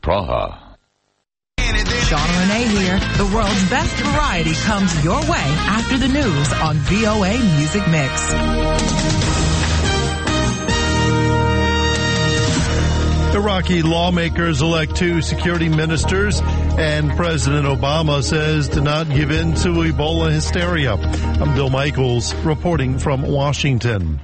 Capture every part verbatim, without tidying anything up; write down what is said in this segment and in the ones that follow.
Praha. Shauna Renee here. The world's best variety comes your way after the news on V O A Music Mix. Iraqi lawmakers elect two security ministers, and President Obama says to not give in to Ebola hysteria. I'm Bill Michaels reporting from Washington.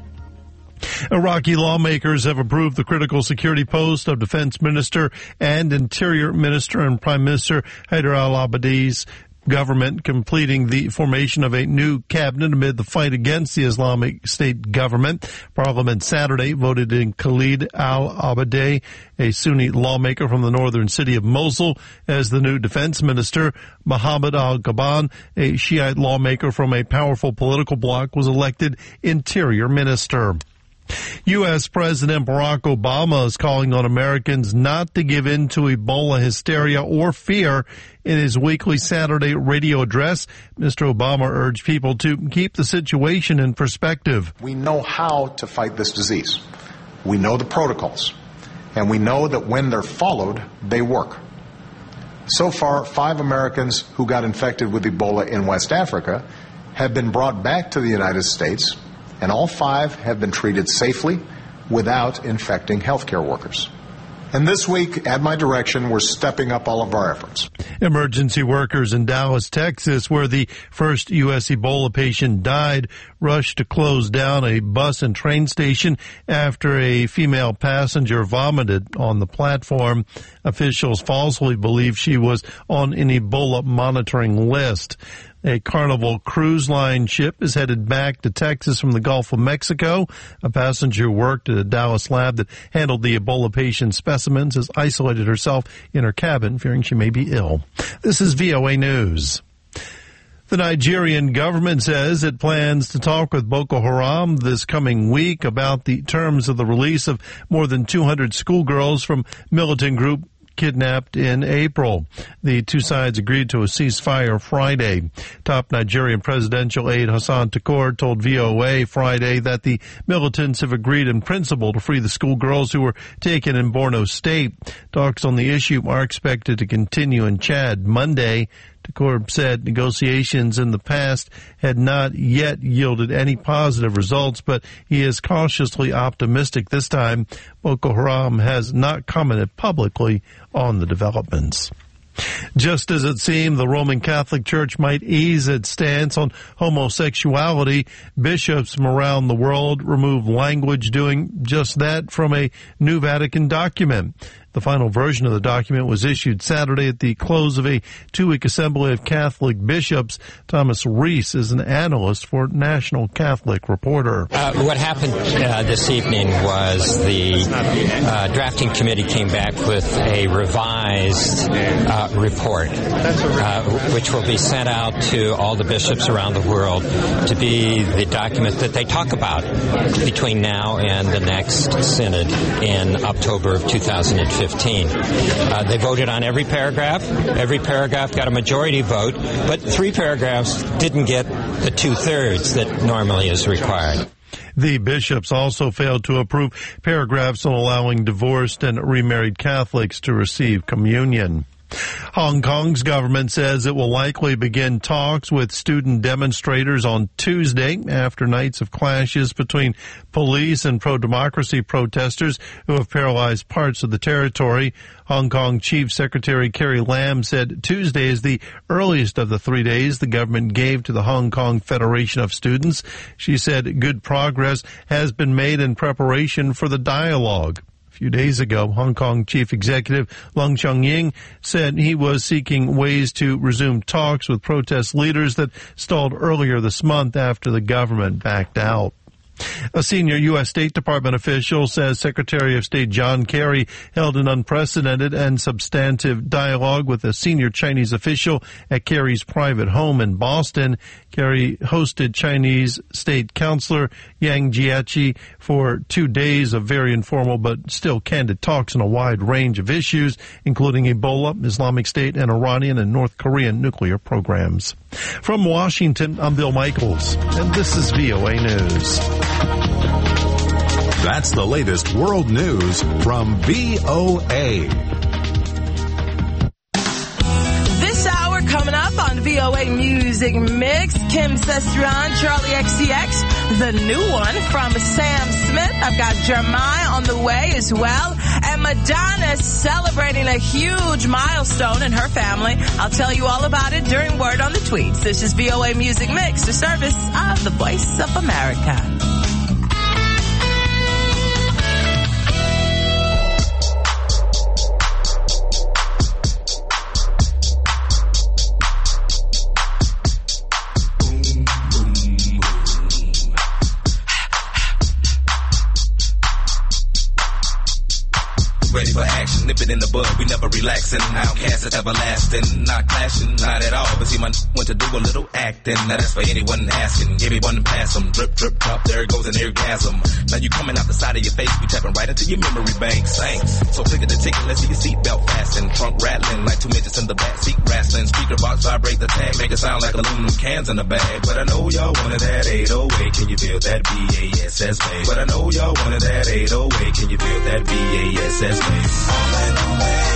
Iraqi lawmakers have approved the critical security post of Defense Minister and Interior Minister and Prime Minister Haider al-Abadi's government, completing the formation of a new cabinet amid the fight against the Islamic State government. Parliament Saturday voted in Khalid al-Abadi, a Sunni lawmaker from the northern city of Mosul, as the new defense minister. Mohammed al-Gaban, a Shiite lawmaker from a powerful political bloc, was elected interior minister. U S. President Barack Obama is calling on Americans not to give in to Ebola hysteria or fear. In his weekly Saturday radio address, Mister Obama urged people to keep the situation in perspective. We know how to fight this disease. We know the protocols. And we know that when they're followed, they work. So far, five Americans who got infected with Ebola in West Africa have been brought back to the United States, and all five have been treated safely without infecting healthcare workers. And this week, at my direction, we're stepping up all of our efforts. Emergency workers in Dallas, Texas, where the first U S Ebola patient died, rushed to close down a bus and train station after a female passenger vomited on the platform. Officials falsely believe she was on an Ebola monitoring list. A Carnival Cruise Line ship is headed back to Texas from the Gulf of Mexico. A passenger who worked at a Dallas lab that handled the Ebola patient specimens has isolated herself in her cabin, fearing she may be ill. This is V O A News. The Nigerian government says it plans to talk with Boko Haram this coming week about the terms of the release of more than two hundred schoolgirls from militant group kidnapped in April. The two sides agreed to a ceasefire Friday. Top Nigerian presidential aide Hassan Tukur told V O A Friday that the militants have agreed in principle to free the schoolgirls who were taken in Borno State. Talks on the issue are expected to continue in Chad Monday. Tukur said negotiations in the past had not yet yielded any positive results, but he is cautiously optimistic this time. Boko Haram has not commented publicly on the developments. Just as it seemed the Roman Catholic Church might ease its stance on homosexuality, bishops from around the world remove language doing just that from a new Vatican document. The final version of the document was issued Saturday at the close of a two-week assembly of Catholic bishops. Thomas Reese is an analyst for National Catholic Reporter. Uh, what happened uh, this evening was the uh, drafting committee came back with a revised uh, report, uh, which will be sent out to all the bishops around the world to be the document that they talk about between now and the next synod in October of two thousand fifteen. Uh, they voted on every paragraph. Every paragraph got a majority vote, but three paragraphs didn't get the two-thirds that normally is required. The bishops also failed to approve paragraphs on allowing divorced and remarried Catholics to receive communion. Hong Kong's government says it will likely begin talks with student demonstrators on Tuesday after nights of clashes between police and pro-democracy protesters who have paralyzed parts of the territory. Hong Kong Chief Secretary Carrie Lam said Tuesday is the earliest of the three days the government gave to the Hong Kong Federation of Students. She said good progress has been made in preparation for the dialogue. A few days ago, Hong Kong Chief Executive Leung Chun-ying said he was seeking ways to resume talks with protest leaders that stalled earlier this month after the government backed out. A senior U S. State Department official says Secretary of State John Kerry held an unprecedented and substantive dialogue with a senior Chinese official at Kerry's private home in Boston. Kerry hosted Chinese State Councilor Yang Jiechi for two days of very informal but still candid talks on a wide range of issues, including Ebola, Islamic State, and Iranian and North Korean nuclear programs. From Washington, I'm Bill Michaels, and this is V O A News. That's the latest world news from V O A. Music Mix. Kim Sestron, Charlie X C X, the new one from Sam Smith. I've got Jeremiah on the way as well. And Madonna celebrating a huge milestone in her family. I'll tell you all about it during Word on the Tweets. This is V O A Music Mix, the service of the Voice of America. Ready for action, nip it in the bud, we never relaxing. Outcast is everlasting, not clashing, not at all. But see, my want to do a little acting. Now that's for anyone asking. Give me one and pass them. Drip, drip, drop, there goes an orgasm. Now you coming out the side of your face, we tapping right into your memory bank. Thanks. So click at the ticket, let's see your seatbelt fasten. Trunk rattling like two midgets in the back seat wrestling. Speaker box vibrate the tag, make it sound like aluminum cans in the bag. But I know y'all wanted that eight oh eight. Can you feel that B A S S bass? But I know y'all wanted that eight oh eight. Can you feel that B A S S bass? All in the way.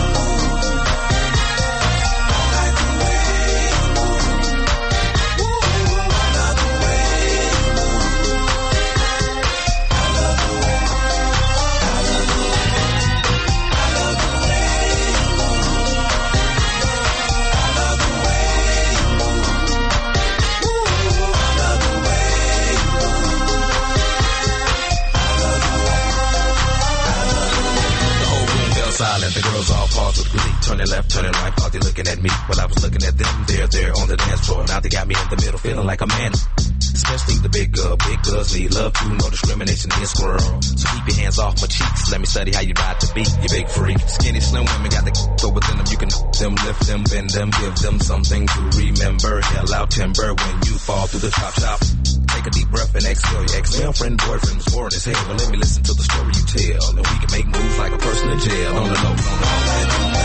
Silent, the girls all paused with glee. Turning left, turning right, thought they looking at me. While I was looking at them, they're there on the dance floor. Now they got me in the middle, feeling like a man. Especially the big girl, big girls need love too, no discrimination in squirrel. So keep your hands off my cheeks, let me study how you ride to beat, you big freak. Skinny, slim women got the go within them, you can them, lift them, bend them, give them something to remember. Hell out timber when you fall through the chop shop. Take a deep breath and exhale. Your ex-girlfriend, boyfriend was born as hell. Well, let me listen to the story you tell, and we can make moves like a person in jail. On the low, on the low.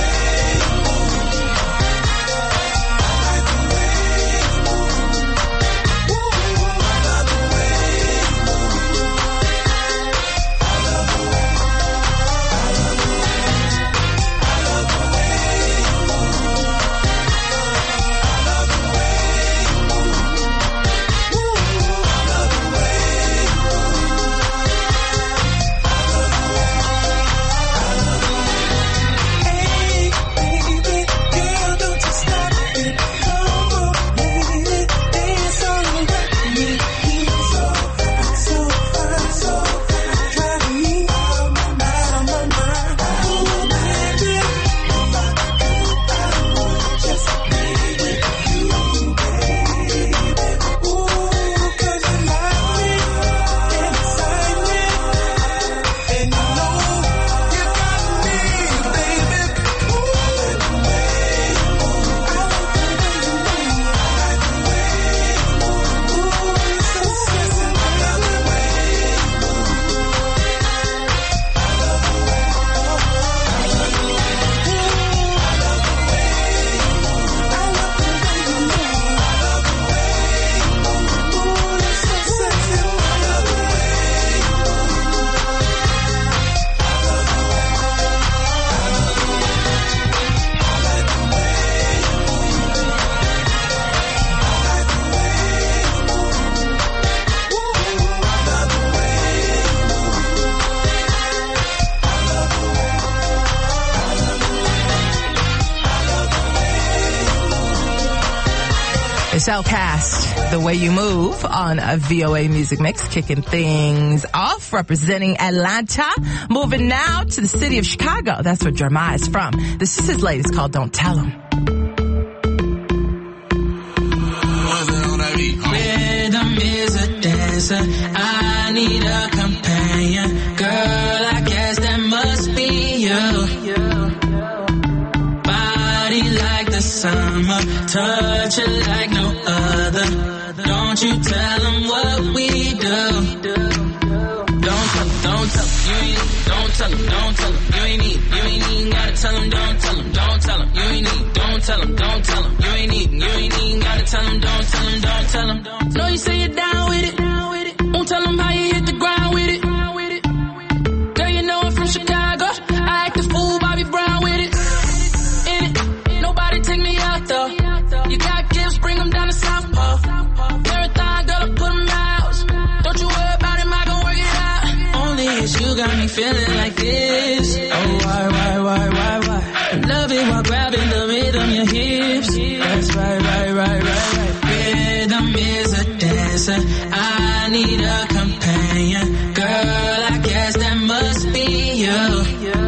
It's Outcast, The Way You Move on a V O A Music Mix, kicking things off, representing Atlanta. Moving now to the city of Chicago. That's where Jeremiah is from. This is his latest called Don't Tell Him. Rhythm is a dancer. I need a companion. Girl, I guess that must be you. Body like the summer, touch it like no other. Don't you tell them what we do. Don't tell them, don't tell them, you ain't, don't tell them, don't tell them, you ain't need, you ain't even gotta tell them, don't tell them, don't tell them, you ain't need, don't tell them, don't tell them, you ain't need, you ain't even gotta tell them, don't tell them, don't tell them. Know you say you're down with it, won't tell them how you hit the ground with it. Girl, you know I'm from Chicago, I act a fool, Bobby Brown with it. In it, nobody take me out though. You got gifts, bring them down to feeling like this? Oh, why, why, why, why, why? I love it while grabbing the rhythm, your hips. That's right, right, right, right, right. Rhythm is a dancer. I need a companion. Girl, I guess that must be you.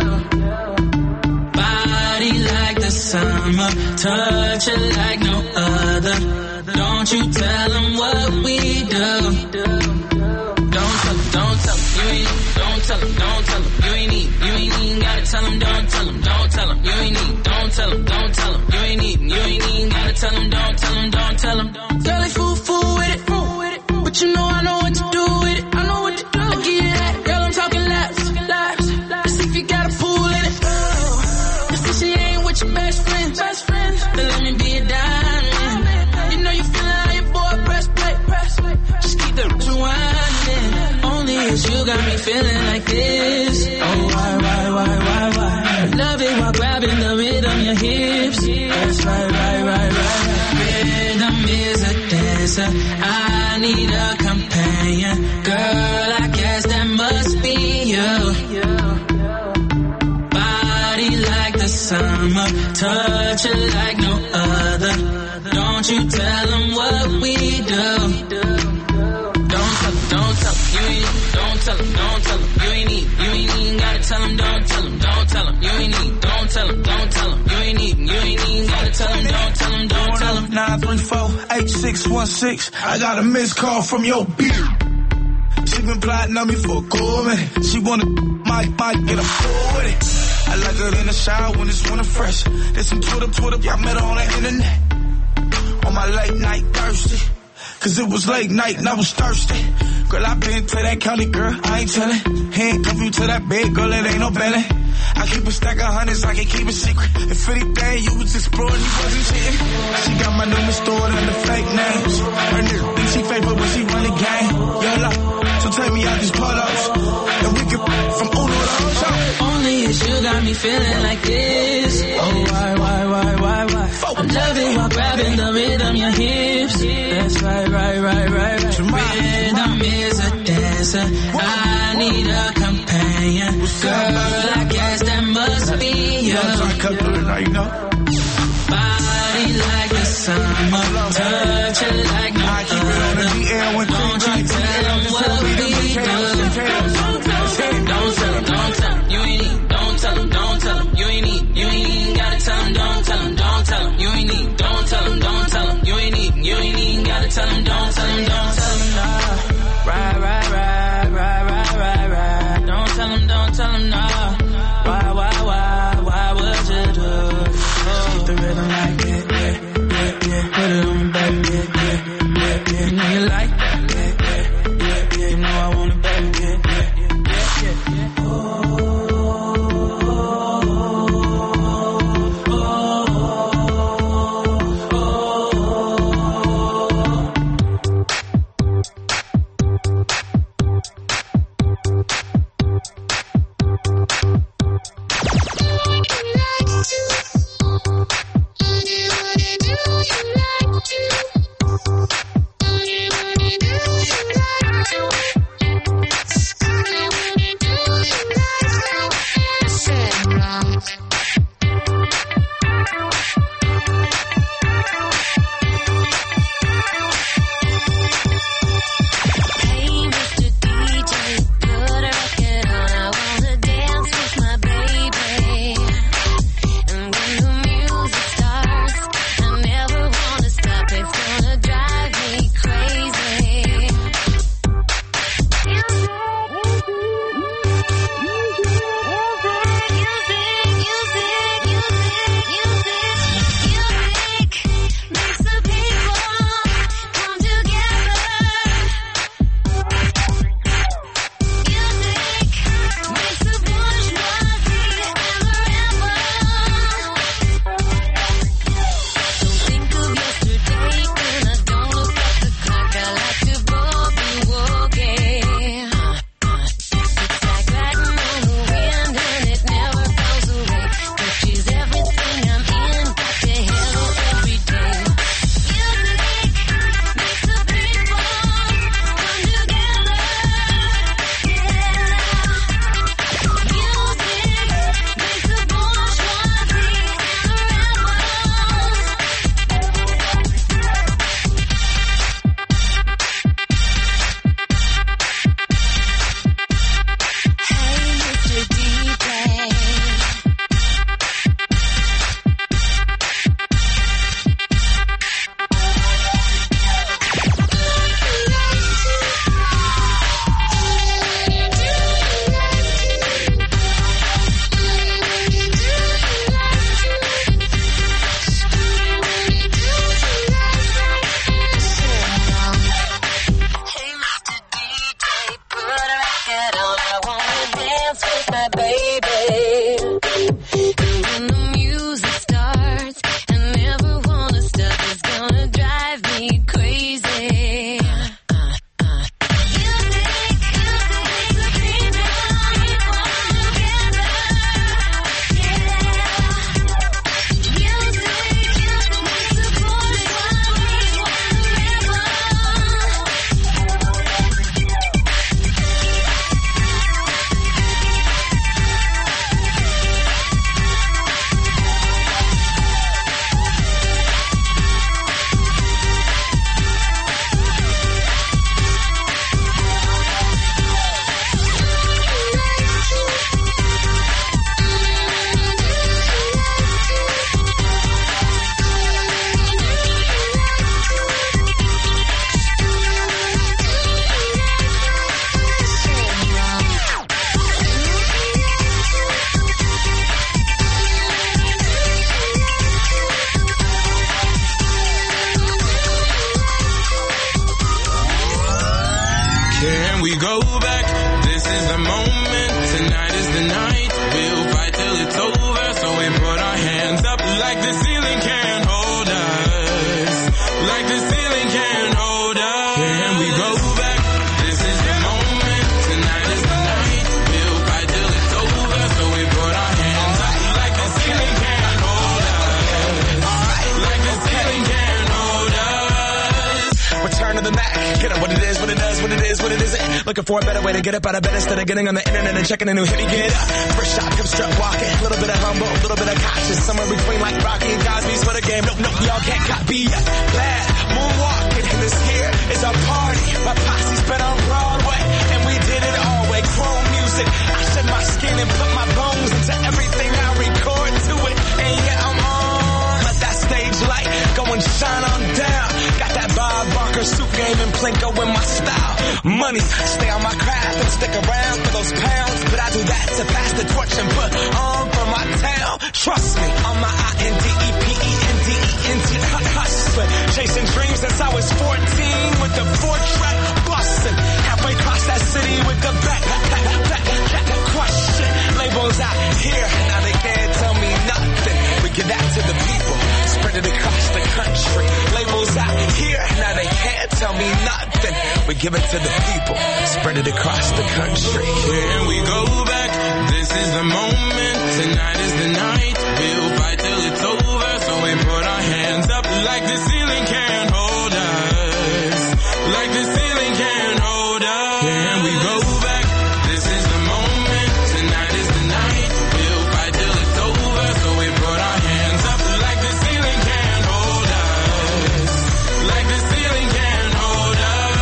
Body like the summer, touch it like no other. Don't you tell them what we do. Don't tell them, don't tell them, you ain't, don't tell them, don't tell them, you ain't need, you ain't even gotta tell them, don't tell them, don't tell them, you ain't need, don't tell them, don't tell them, you ain't need, you ain't even gotta tell them, don't tell them, don't tell them. Girl, they fool, fool with it, fool with it, but you know I know what to do with it, I know what to do. I give you that, girl, I'm talking laps, laps, let's see if you got a pool in it. Let's see she ain't with your best friend, best friend, then let me be a diamond. You know you feeling how your boy press play, press play, just keep the rewinding. Only is you got me feeling like this. Oh, why, why, why, why, why? I love it while grabbing the rhythm, your hips. That's right, right, right, right. Rhythm is a dancer. I need a companion. Girl, I guess that must be you. Body like the summer, touch it like no other. Don't you tell them what we do. Don't tell them, don't tell them, you ain't, don't tell them, don't tell them, you ain't need, you ain't even gotta tell them, don't tell them, don't tell them, you ain't need, don't tell them, don't tell them, you ain't need, you ain't even gotta tell them, don't tell them, don't tell them. nine three four, eight six one six, I got a missed call from your beer. She been plotting on me for a cool minute. She wanna, might, might get a fool with it. I like her in the shower when it's winter fresh. There's some Twitter, Twitter, y'all met her on the internet. On my late night thirsty, cause it was late night and I was thirsty. Girl, I been to that county, girl, I ain't tellin'. Handcuff you to that bed, girl, it ain't no belly. I keep a stack of hundreds, I can keep it secret. If anything, you was exploring, you wasn't cheating. She got my number stored under fake names. Her nigga think she fake, but when she run the game, YOLO. So take me out these pull-ups, and we can from Uno to Ocho. Only is you got me feeling like this. Oh, why, why, why, why, why? I love it while grabbing the rhythm, your hips. That's right, right, right, right, right. Rhythm is a dancer. I need a companion. Girl, I guess that must be you. Body like the summer, touch it like no other. Don't you tell them what we do. Don't tell them, don't tell them, you ain't need. Don't tell them, don't tell them, you ain't need. You ain't even gotta tell them, don't tell them, don't tell them, you ain't need. Don't tell them, don't tell them, you ain't need. You ain't even gotta tell them, don't tell them, don't tell them, nah. Right, right, right, right, right, right, right. Don't tell them, don't tell them, nah. Why, why, why, why would you do it? Keep the rhythm like that, yeah, yeah, yeah. Put it on me, baby, yeah, yeah, yeah, yeah. You know you like that, yeah, yeah, yeah, yeah. You the moment, tonight is the night. We'll fight till it's over, so we put our hands up like the ceiling can't hold us. Like the ceiling can't hold us. Can we go back? This is the moment, tonight is the night. We'll fight till it's over, so we put our hands up like the ceiling can't hold us. Like the ceiling can't hold us. Return to the Mac, get up what it is, what it does, what it is, what it isn't. Looking for a better way to get up out of bed instead of getting on the internet and checking a new hit. Me get up, first shot, come strut walking. A little bit of humble, a little bit of cautious. Somewhere between like Rocky and Cosby's for the game. Nope, nope, y'all can't copy yet. Glad moonwalking, and this here is our party. My posse's been on Broadway, and we did it all way. Chrome music, I shed my skin and put my bones into everything I record to it. And yeah, I'm on. Let that stage light go and shine on down. Got that Bob Barker suit game and Plinko in my style. Money, stay on my craft and stick around for those pounds. But I do that to pass the torch and put on for my town. Trust me, on my I N D E P E N D E N T hustling. Chasing dreams since I was fourteen with the four-track bustin'. Halfway across that city with the back, back, back, back, back, back, crushing. Labels out here, now they can't tell me nothing. We give that to the people, spread it across the country. Labels out here, now they can't tell me nothing. We give it to the people, spread it across the country. Can we go back? This is the moment, tonight is the night. We'll fight till it's over, so we put our hands up like the ceiling can't hold us. Like the ceiling can't hold us. Can we go back? This is the moment, tonight is the night. We'll fight till it's over, so we put our hands up like the ceiling can't hold us. Like the ceiling can't hold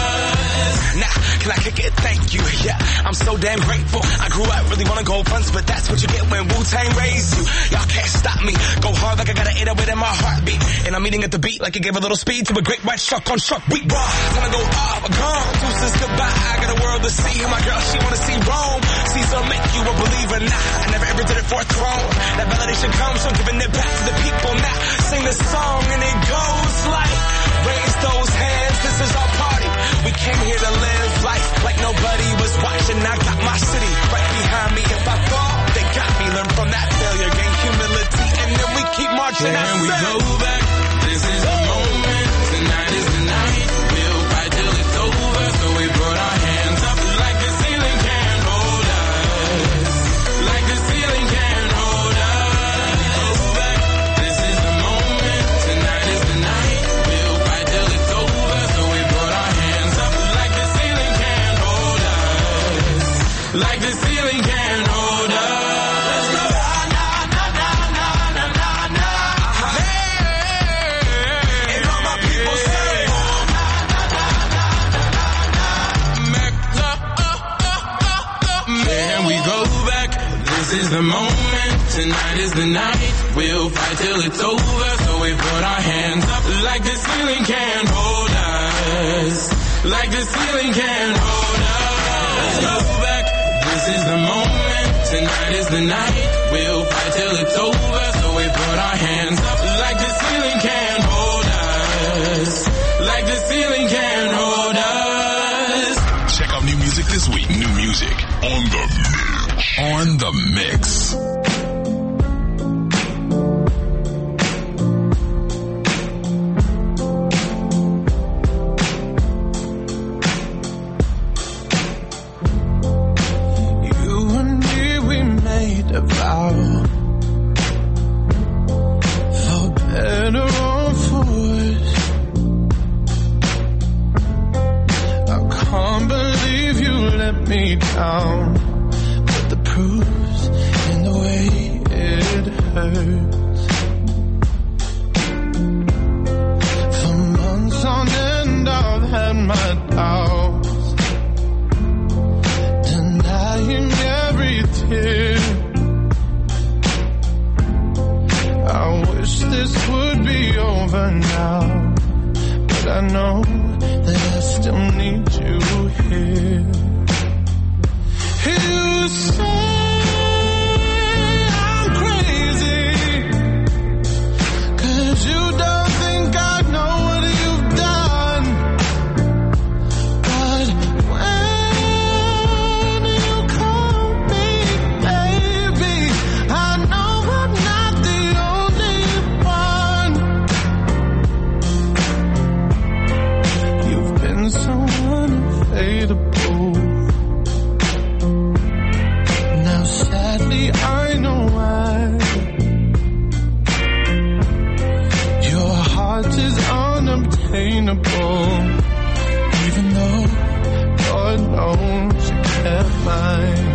us. Now, can I kick it? Thank you, yeah. I'm so damn grateful. I grew up really wanna go fronts, but that's what you get when Wu-Tang raised you. Y'all can't stop me. Go hard like I got an eight oh eight in my heartbeat. And I'm eating at the beat like it gave a little speed to a great white shark on shark. We raw. Time to go off, gone. Deuces goodbye. I got a world to see. My girl, she wanna see Rome. Caesar make you a believer. Nah, I never ever did it for a throne. That validation comes from giving it back to the people. Now, sing the song and it goes like, raise those hands. This is our party. We came here to live life like nobody was watching. I got my city right behind me. If I fall, they got me. Learn from that failure, gain humility, and then we keep marching. Can we go back? This is the moment. Tonight is the night. We'll fight till it's over, so we put our hands up like the ceiling can't hold us. Like the ceiling can't hold us. Go back. This is the moment. Tonight is the night. We'll fight till it's over, so we put our hands up like the ceiling can't hold us. Like the ceiling can't hold us. Let's go. This is the moment, tonight is the night. We'll fight till it's over, so we put our hands up like the ceiling can't hold us. Like the ceiling can't hold us. Let's go back. This is the moment, tonight is the night. We'll fight till it's over, so we put our hands up like the ceiling can't hold us. Like the ceiling can't hold us. Check out new music this week. New music on the mix. On the mix. You and me, we made a vow. For better or for worse. I can't believe you let me down. Proofs in the way it hurts. For months on end I've had my doubts, denying every tear. I wish this would be over now, but I know that I still need you here. You say I'm crazy, 'cause you don't think I know what you've done. But when you call heart is unobtainable. Even though Lord knows you kept mine.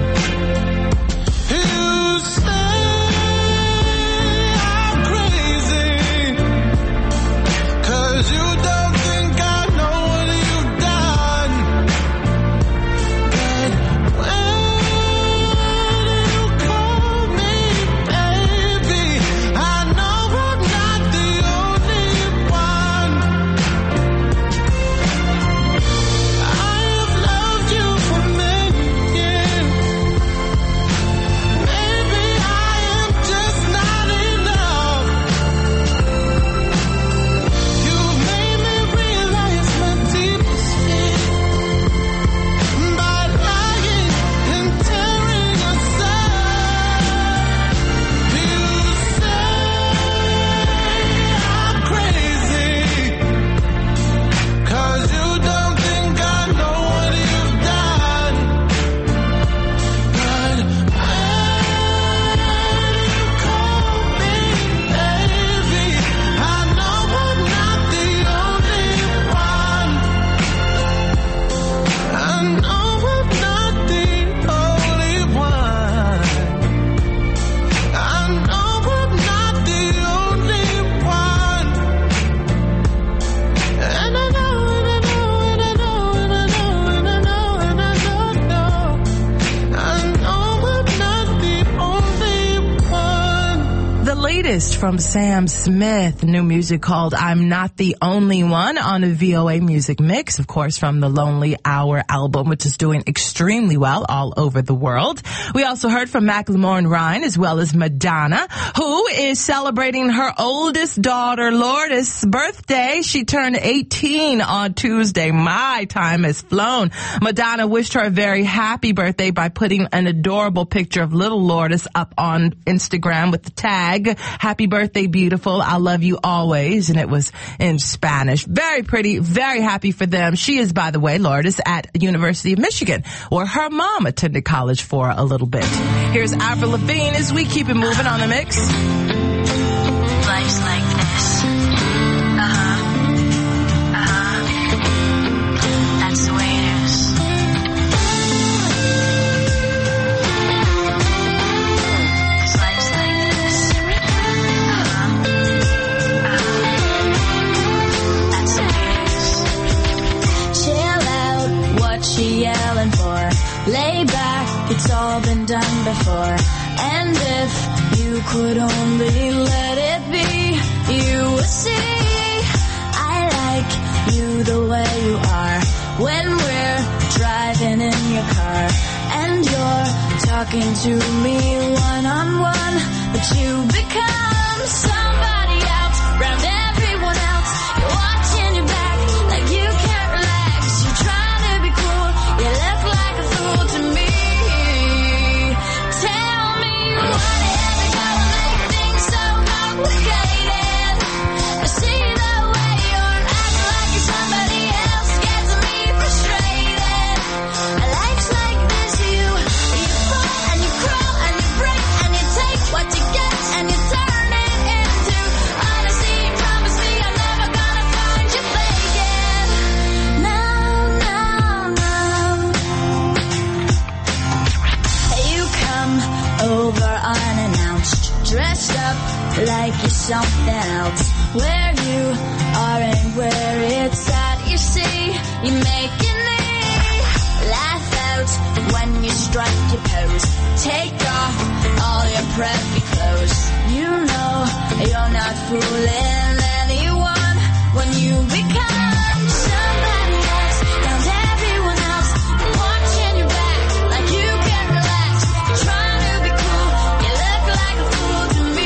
You say I'm crazy, 'cause you don't think I know what you've done. But when you call me baby, I know I'm not the only one. I've loved you for many years. Maybe I am just not enough. You've made me realize my deepest fear by lying and tearing aside. You say I'm crazy, 'cause you don't think I know what you've done. But when you call me baby, I know I'm not the only one. I know I'm not the only one. I know I'm not the only one. And I know, and I know, and I know, and I know, and I know, and I know, know. I know I'm not the only one. The latest from Sam Smith, new music called I'm Not the Only One on a V O A Music Mix, of course, from the Lonely Hour album, which is doing extremely well all over the world. We also heard from Macklemore and Ryan, as well as Madonna, who is celebrating her oldest daughter, Lourdes' birthday. She turned eighteen on Tuesday. My time has flown. Madonna wished her a very happy birthday by putting an adorable picture of little Lourdes up on Instagram with the tag, Happy Birthday, Beautiful. I love you always. And it was in Spanish. Very pretty. Very happy for them. She is, by the way, Lourdes at University of Michigan, where her mom attended college for a little bit. Here's Avril Lavigne as we keep it moving on the mix. Life's like this. Uh-huh. Uh-huh. That's the way it is. 'Cause life's like this. Uh-huh. Uh-huh. That's the way it is. Chill out, what you yelling for? Lay back, it's all been done before. And if you could only let it be, you would see I like you the way you are. When we're driving in your car and you're talking to me one-on-one, but you become somebody else around everyone else. You're watching your back like you can't relax. You're trying to be cool, you look like a fool to me. Tell me what is it gonna make things so complicated? I see the way you're acting like you're somebody else, gets me frustrated. Life's like this, you you fall and you crawl and you break and you take what you get and you turn it into honesty. Promise me I'm never gonna find you faking. No, no, no. You come over unannounced, dressed up like you're something else. Where you are and where it's at, you see, you making me laugh out when you strike your pose. Take off all your preppy clothes. You know you're not fooling anyone when you become somebody else around everyone else. You're watching your back like you can't relax. You're trying to be cool, you look like a fool to me.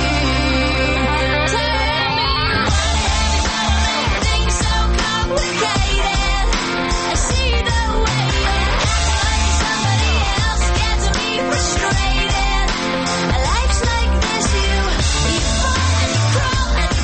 Tell me what is it gonna make things so complicated? I see the way you're acting like you're somebody else, gets me frustrated. Life's like this, you you fall and you crawl and you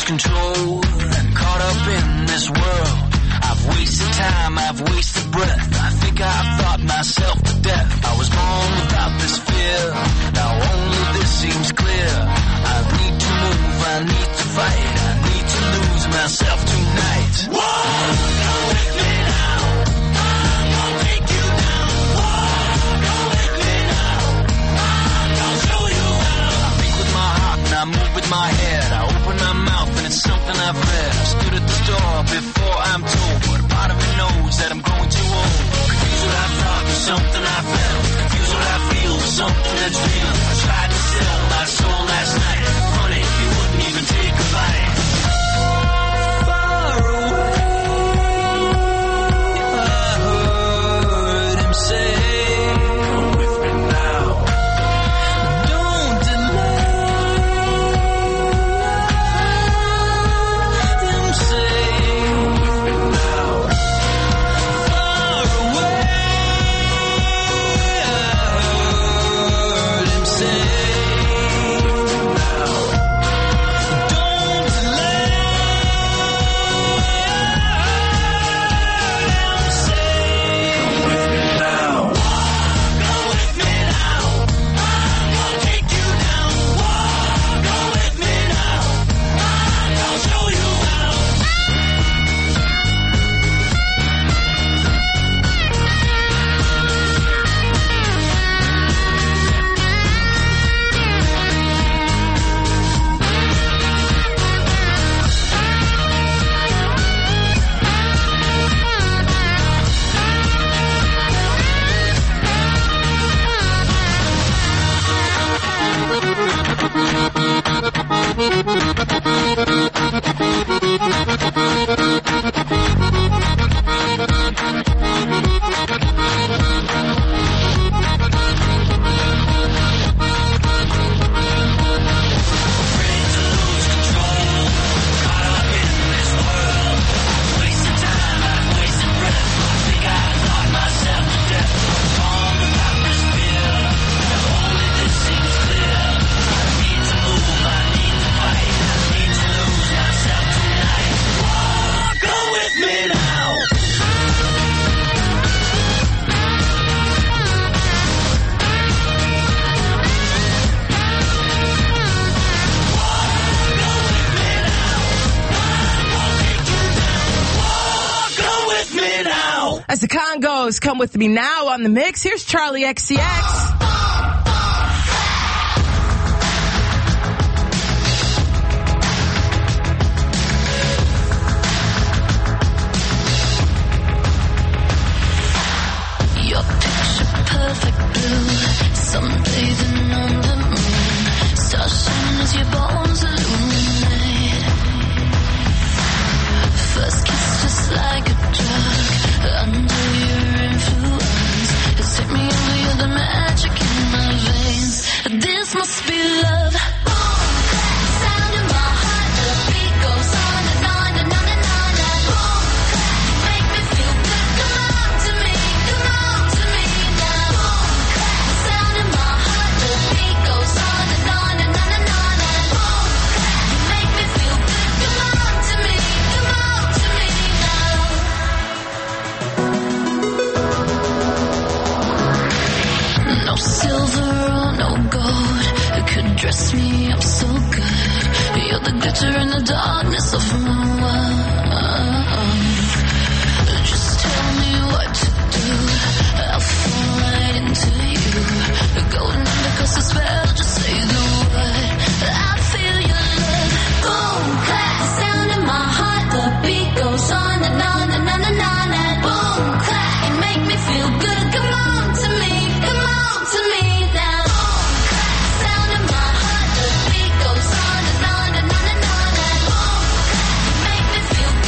control. Caught up in this world. I've wasted time, I've wasted breath. I think I've thought myself to death. I was born without this fear. Now only this seems clear. I need to move, I need to fight. I need to lose myself tonight. Walk with me now. I'm gonna take you down. Walk with me now. I'm gonna show you how. I think with my heart and I move with my head. I open my mouth and it's something I've read. I stood at the store before I'm told, but a part of me knows that I'm growing too old. Confuse what I thought with something I felt. Confuse what I feel with something that's real. I tried to sell my soul last night. Honey, you wouldn't even take a bite. Far away, I heard him say, come with me now. Don't delay. Him say, come with me now. Far away, I heard him say, now. Don't delay. Him say, come with me now. Go with me now. I'm gonna take you down. Go with me now. I'm gonna show you how. Go with me now. Go with me now. As the Congos come with me now on the mix, here's Charlie X C X. Your picture perfect blue, sunbathing on the moon, stars shine as your bones illuminate. First kiss just like a drug, under your influence, it's take me over, you're the magic in my veins. This must be love. Boom, sound in my heart, the beat goes on and on and on and on and boom, make me feel good. Come on to me, come on to me now. Boom, sound in my heart, the beat goes on and on and on and on and boom, make me feel good. Come on to me, come on to me now. No silver or no gold could dress me up so good. You're the glitter in the darkness of my world. Just tell me what to do, I'll fall right into you. Golden undercuts the spell, just say the word, I feel your love. Boom, clap, sound in my heart, the beat goes on and on and on and on and boom, clap, you make me feel good. Come on to me, come on to me now. Boom, clap, sound in my heart, the beat goes on and on and on and on and boom, clap, you make me feel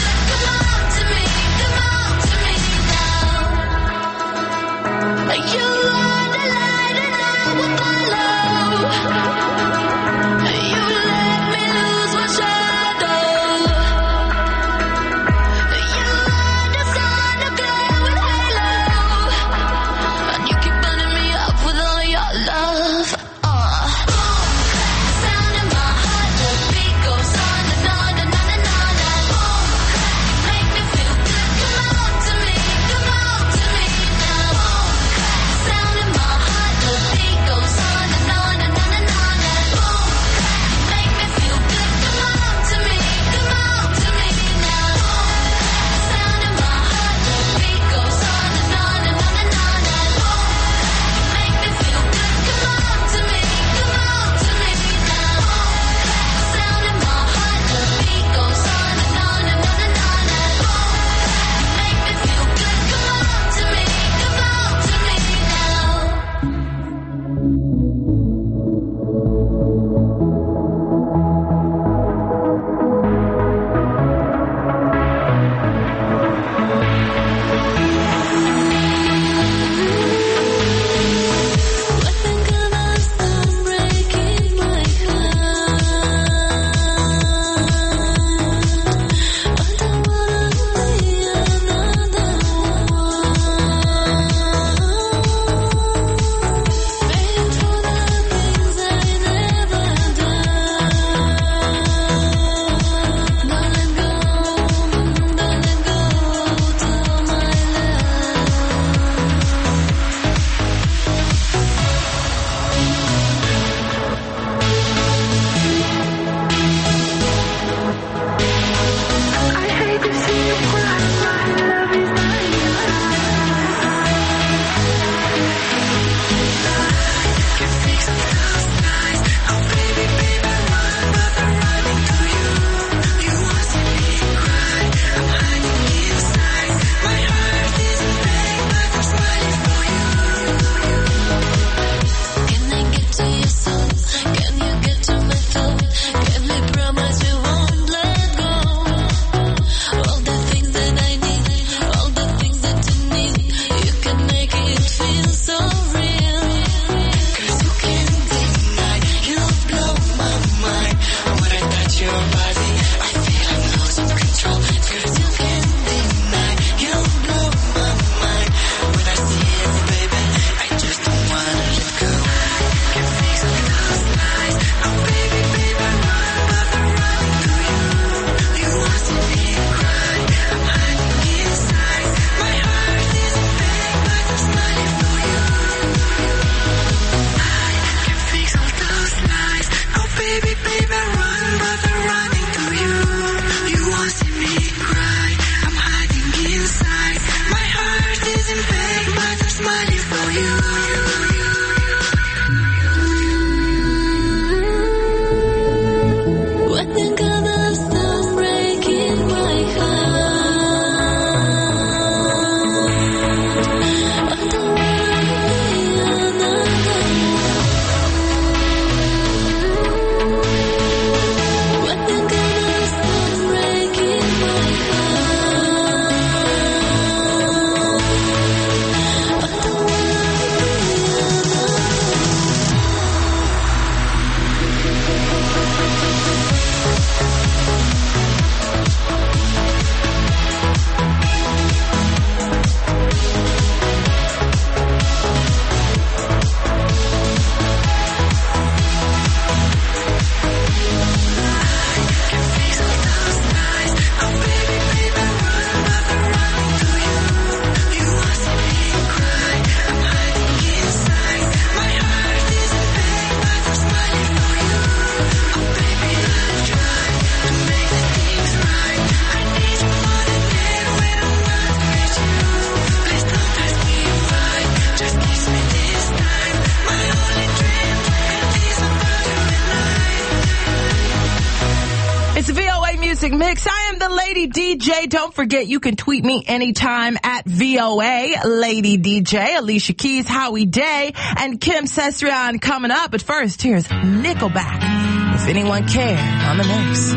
Music Mix. I am the Lady D J. Don't forget, you can tweet me anytime at V O A Lady D J. Alicia Keys, Howie Day, and Kim Sestrian coming up. But first, here's Nickelback. If anyone cared, on the mix.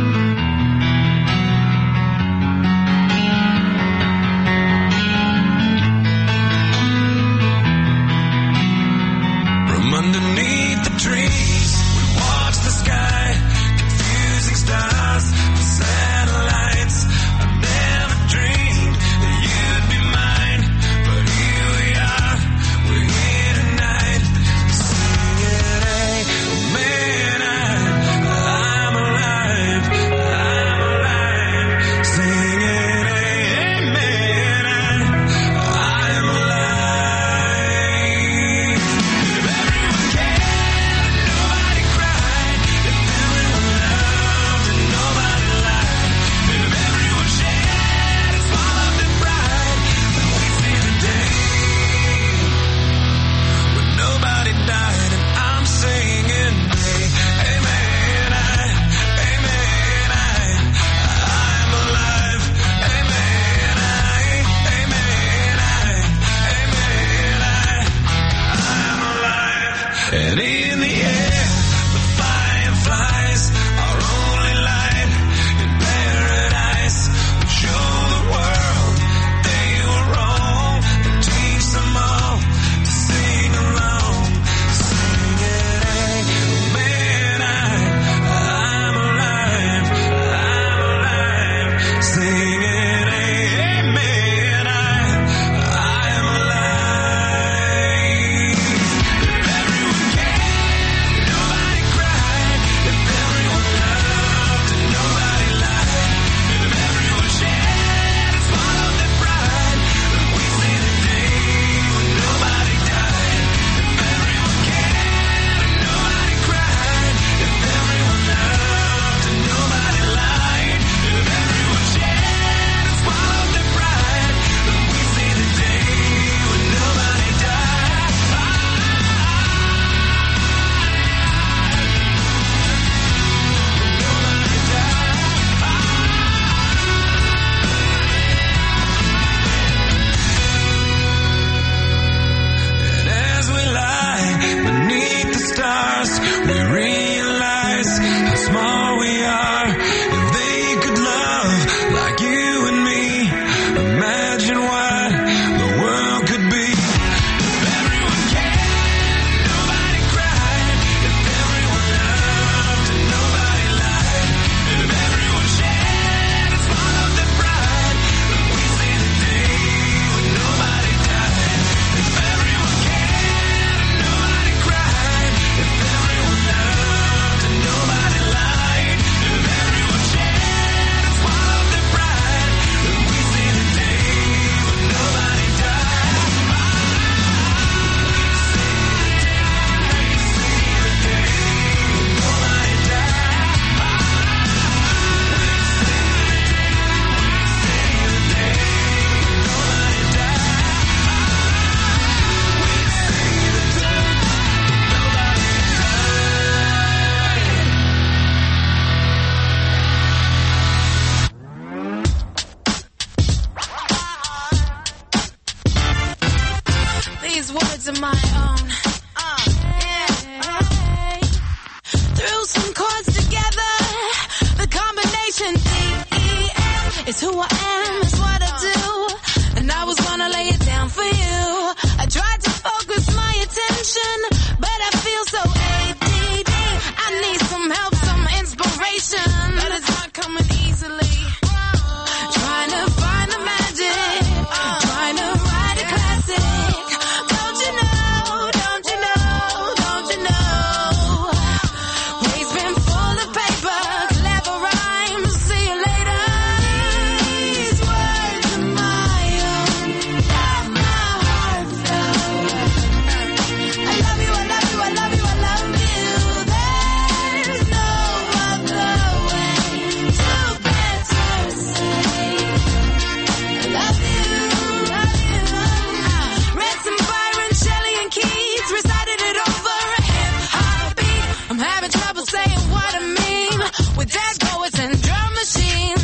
From underneath the trees, we watch the sky, confusing stars and satellites. I never dreamed that you'd be mine, but here we are, we're here tonight, singing, man, I, I'm alive, I'm alive, singing, hey, man, I, I'm alive. If everyone cared and nobody cried, if everyone loved and nobody lied, if everyone shared and swallowed their pride, then we see the day when nobody died. And I'm singing, hey, hey man, I, hey man, I, I'm alive, hey man, I, hey man, I, hey man, I, I'm alive. And in the air, the fireflies, our only light in paradise, will show the world they were wrong and teach them all to sing along, singing, hey, man, I, I'm alive, I'm alive, singing, hey, hey, man, I, I'm alive. If everyone cared, nobody cried, if everyone loved and nobody lied, if everyone shared and swallowed their pride, then we see the day when nobody died. If everyone cared and nobody cried, if everyone loved and nobody lied, if everyone shared and swallowed their pride, then we see the day when nobody died. And as we lie beneath the stars, we realize how small we are. If they could love like you and me, imagine what the world could be. If everyone cared, nobody cried. If everyone loved and nobody lied. If everyone shared and swallowed their pride, then we see the day when nobody died. If everyone cared and nobody cried. If everyone loved and nobody lied. If everyone shared and swallowed their pride, then we see the day when nobody died. These words are my own. Uh, yeah. Threw some chords together. The combination D E F is who I am, is what I do. And I was gonna lay it down for you. I tried to focus my attention, but I feel so A D D. I need some help, some inspiration, but it's not coming easily. Trying to find the magic, trying to write a classic. Don't you know, don't you know, don't you know? Waves been full of paper, clever rhymes, see you later. These words are my own, let my heart flow. I love you, I love you, I love you, I love you. There's no other way to better say I love you, love you. Read some Byron, Shelley, and Keats, recited it over a hip-hop beat. I'm having trouble saying what I mean with dead poets and drum machines.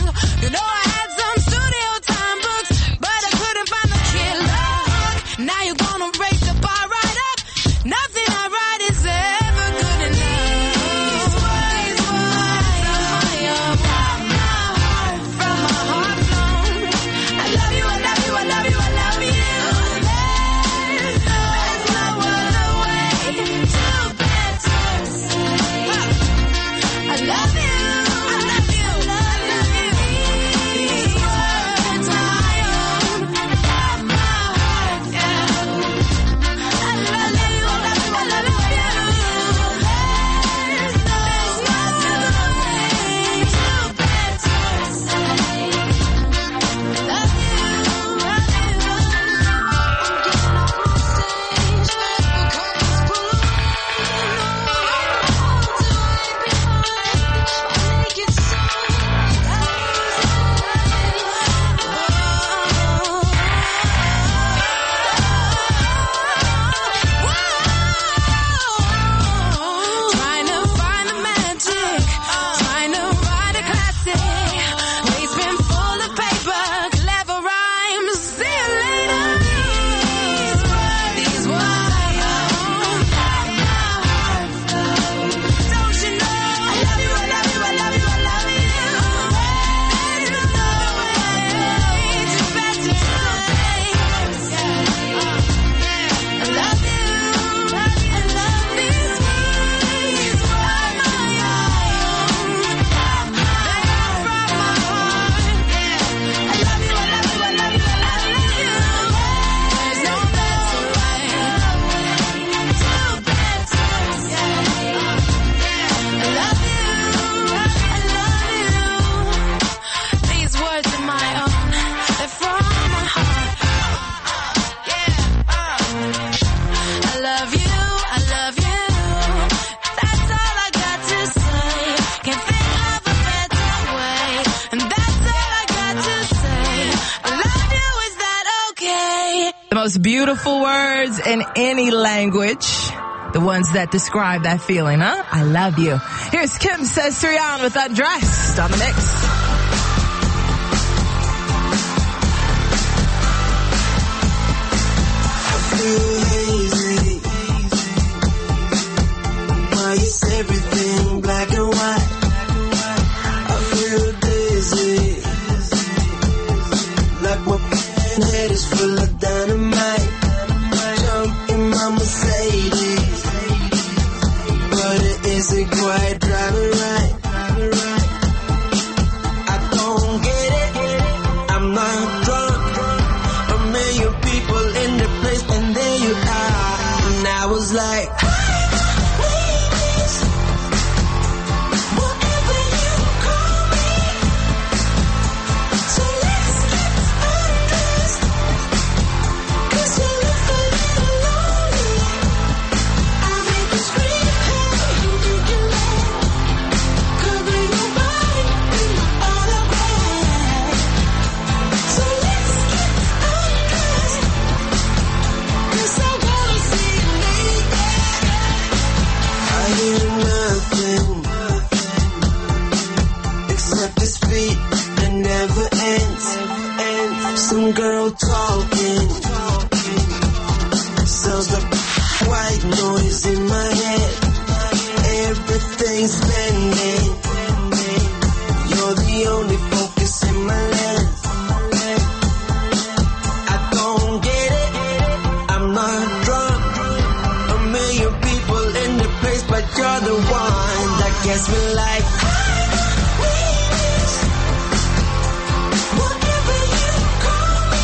most beautiful words in any language. The ones that describe that feeling, huh? I love you. Here's Kim Sestrian with Undressed on the mix. Hazy. Why is everything black and white? I feel dizzy, like my head is full of dynamite. Jump in my Mercedes, but it isn't quite driving right. I don't get it, I'm not drunk. A million people in the place, and there you are. And I was like, please, whatever you call me. So let's get undressed, 'cause you look a little lonely. I make you scream, hey, you do your leg, cover your body in my autograph. So let's get undressed, 'cause I wanna see you naked. I hear nothing except this beat that never ends. Some girl talking sounds like white noise in my head. Everything's blending. You're the only focus in my lens. I don't get it, I'm not drunk. A million people in the place, but you're the one that gets me like, please, whatever you call me.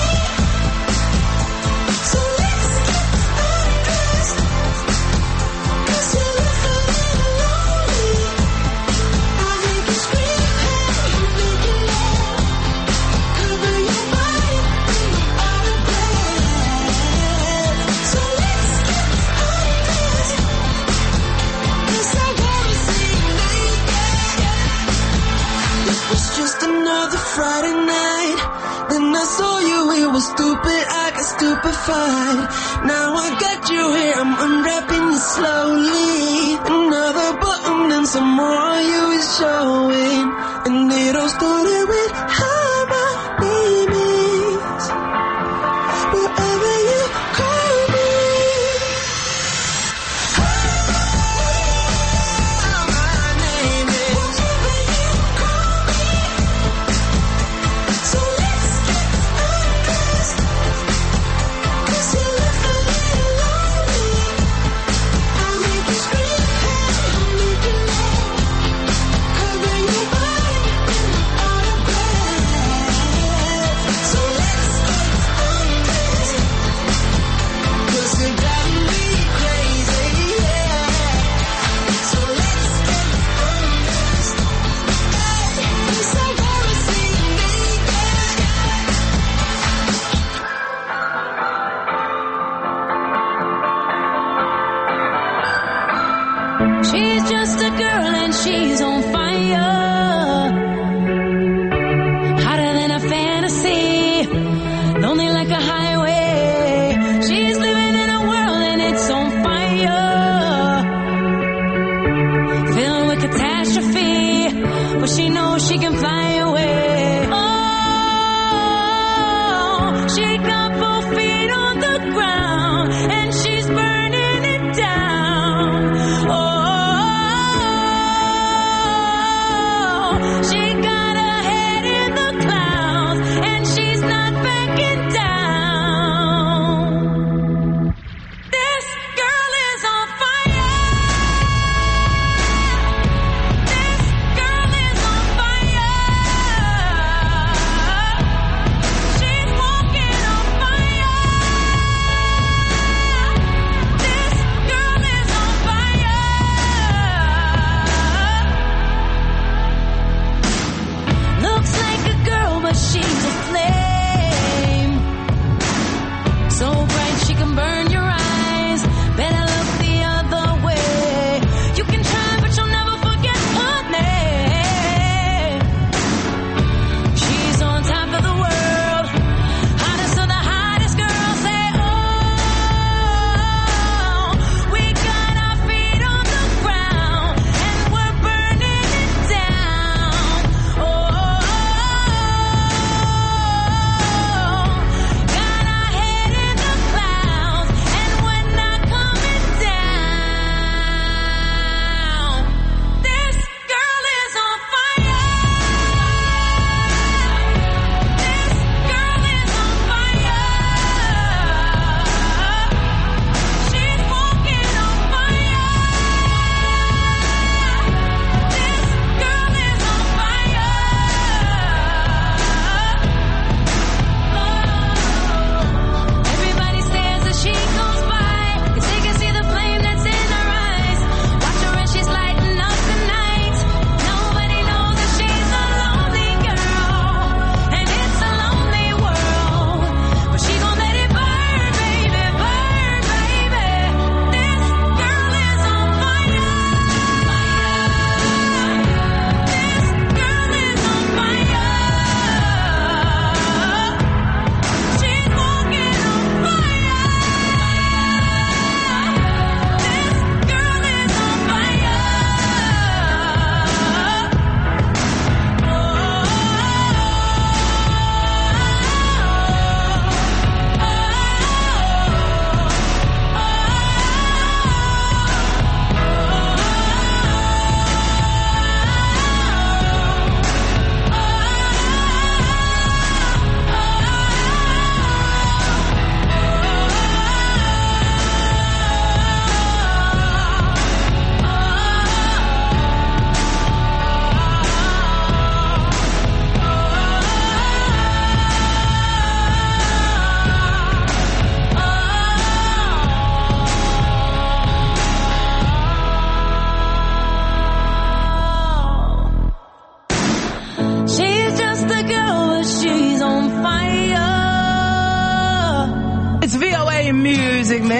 So let's get undressed, 'cause you look a little lonely. I make you scream, hey, you make it loud, cover your body in my autograph. So let's get undressed, 'cause I wanna see you naked. It was just another Friday night. Then I saw you, it was stupid, I got stupefied. Now I got you here, I'm unwrapping you slowly. Another button and some more of you is showing. And it all started with how my name is. Whatever you call me. How my name is. Whatever you call me. So let's get undressed, 'cause you look a little lonely. I make you scream, hey, you make it loud, cover your body in my autograph. So let's get undressed, 'cause you got me crazy, yeah. So let's get undressed, hey, 'cause I wanna see you naked. She's just a girl and she's on fire. Hotter than a fantasy. Lonely like a highway. She's living in a world and it's on fire. Filled with catastrophe. But she knows she can fly away. Oh, she got both feet on the ground and she's burning it down. Oh, she got her head in the clouds and she's not backing down. This girl is on fire. This girl is on fire.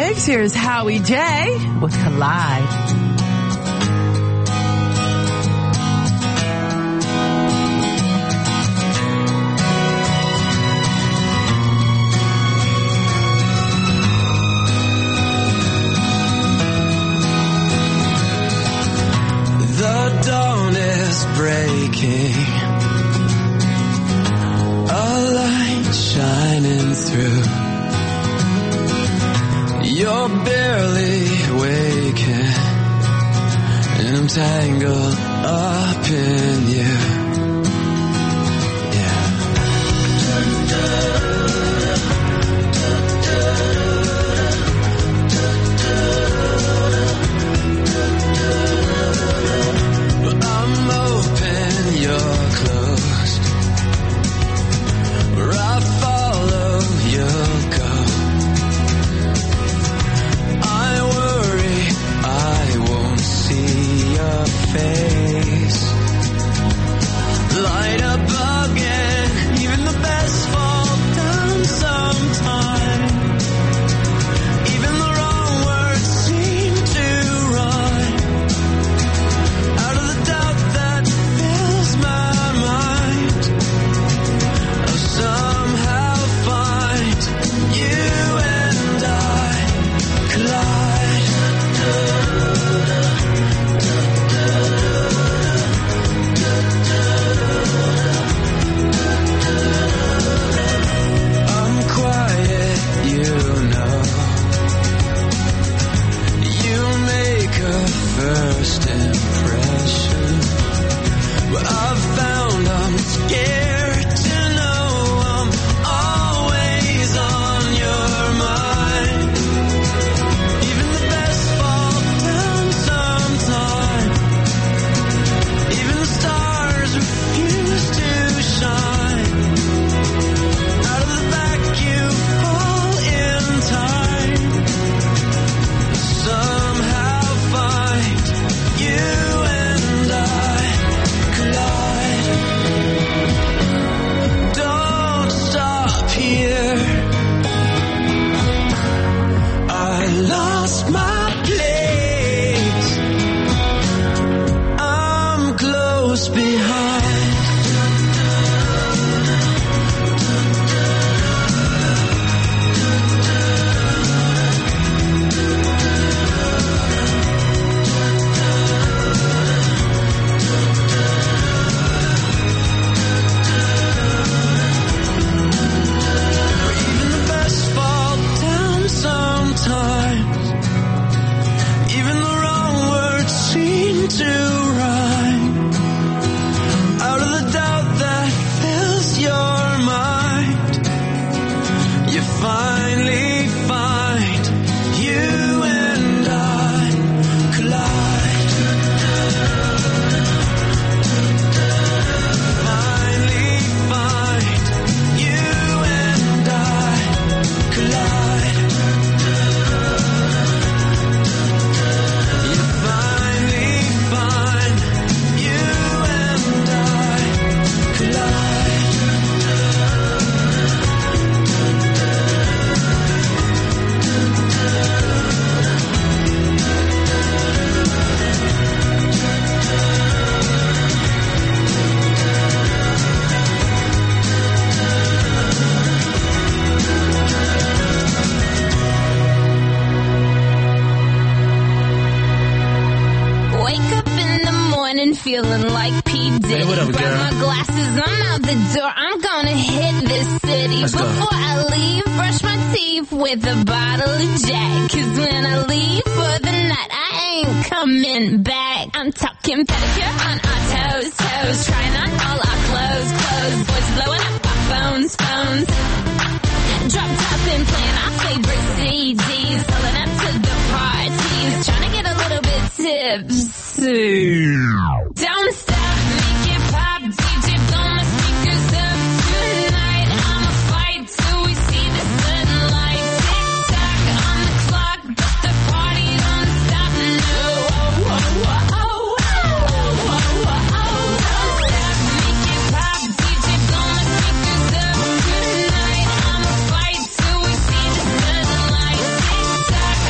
Biggs. Here's Howie J with Collide. The dawn is breaking, a light shining through. You're barely waking, and I'm tangled up in you. I'm open, you're closed. Where I follow, you'll go. I worry I won't see your face. Light up again, even the best fall down sometime. Even the wrong words seem to rhyme. Out of the doubt that fills my mind, I'll somehow find you and I collide. I'm quiet, you know. You make a first impression, but I've found I'm scared to know I'm always on your mind. Even the best fall down sometime. Even the stars refuse to shine. Out of the back you fall in time. Somehow find you and I collide. Don't stop here. I lost my place. I'm close behind. Even the best fall down sometimes. Even the wrong words seem to rhyme. Out of the doubt that fills your mind, you finally find you and I collide. Finally find you and I collide. You finally find you and I collide. Wake up in the morning feeling like P. Diddy. Hey, what up, Grab girl? my glasses, I'm out the door. I'm gonna hit this city. Let's go. Before I leave, brush my teeth with a bottle of Jack. Cause when I leave for the night, I ain't coming back. I'm talking pedicure on our toes, toes. Trying on all our clothes, clothes. Boys blowing up our phones, phones. Drop top and playing our favorite C Ds. Pulling up to the parties. Trying to get a little bit tipsy. Don't stop, make it pop. D J blow my speakers up tonight. I'ma fight till we see the sunlight. Tick tock on the clock, but the party don't stop. No, oh, oh, oh, oh, oh, oh, oh, oh. Don't stop, make it pop. D J blow my speakers up tonight. I'ma fight till we see the sunlight. Tick tock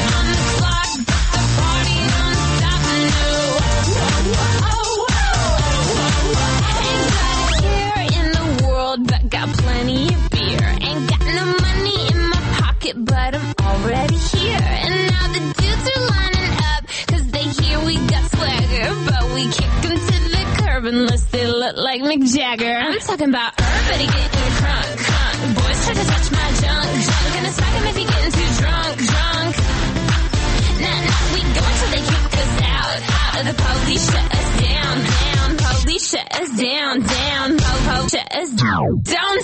herb unless they look like Mick Jagger. I'm talking about everybody getting crunk, crunk. Boys try to touch my junk, junk. Gonna smack him if he getting too drunk, drunk. Nah, nah, we go until they kick us out, out. The police shut us down, down. Police shut us down, down. Po, po, shut us down, down.